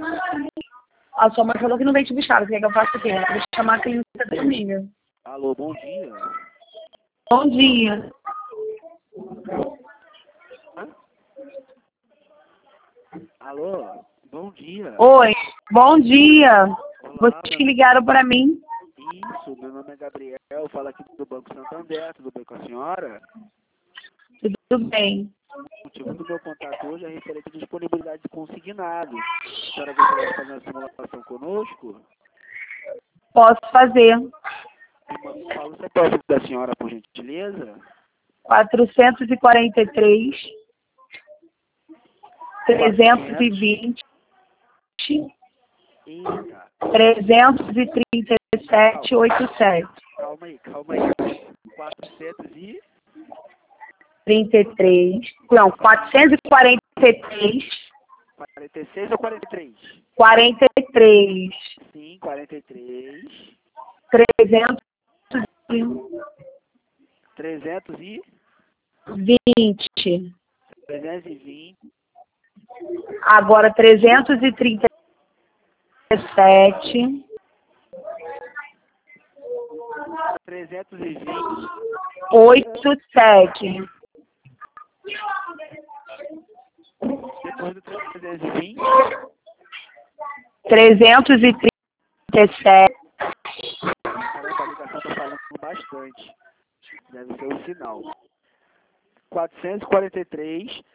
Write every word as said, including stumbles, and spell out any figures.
A sua mãe falou que não vem te buscar. Você quer que eu faça o quê? Eu vou chamar a clínica da família. Alô, bom dia. Bom dia. Hã? Alô, bom dia. Oi, bom dia. Olá, Vocês que meu... ligaram para mim? Isso, meu nome é Gabriel, eu falo aqui do Banco Santander, tudo bem com a senhora? Tudo bem. O motivo do meu contato hoje é referente à disponibilidade de consignado. A senhora gostaria de fazer uma simulação conosco? Posso fazer. Me fala o C P F da senhora, por gentileza. quatrocentos e quarenta e três, trezentos e vinte, Eita, trezentos e trinta e sete, oitenta e sete. calma aí, calma aí. quatrocentos e... trinta e três. Não, quatrocentos e quarenta e três. quarenta e seis ou quarenta e três? quarenta e três. Sim, quarenta e três. trezentos trezentos e... e vinte. trezentos e vinte. Agora trezentos e trinta e sete. trezentos e vinte. oitenta e sete. Depois do trezentos e vinte. trezentos e trinta e sete. Caramba, a ligação tá falando bastante. Deve ser o sinal. quatrocentos e quarenta e três,